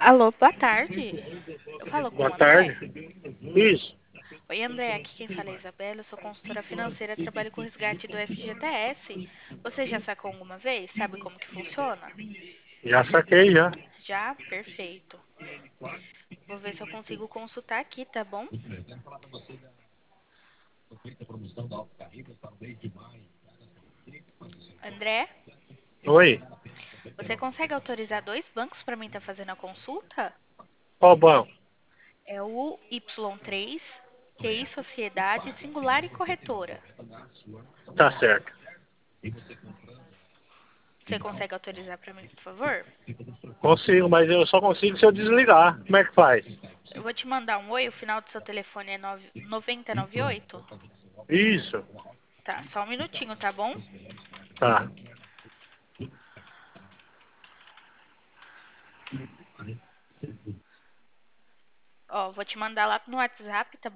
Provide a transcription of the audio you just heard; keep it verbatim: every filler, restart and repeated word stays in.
Alô, boa tarde. Eu falo com Boa o André. tarde. Isso. Oi, André, aqui quem fala é a Isabela, eu sou consultora financeira, trabalho com resgate do F G T S. Você já sacou alguma vez? Sabe como que funciona? Já saquei já. Já? Perfeito. Vou ver se eu consigo consultar aqui, tá bom? André, Oi. você consegue autorizar dois bancos para mim estar fazendo a consulta? Qual banco? É o Y três, Q I Sociedade, Singular e Corretora. Tá certo. Você consegue autorizar para mim, por favor? Consigo, mas eu só consigo se eu desligar. Como é que faz? Eu vou te mandar um oi, o final do seu telefone é nove- noventa e nove oito? Isso. Tá, só um minutinho, tá bom? Tá. Ó, vou te mandar lá no WhatsApp, tá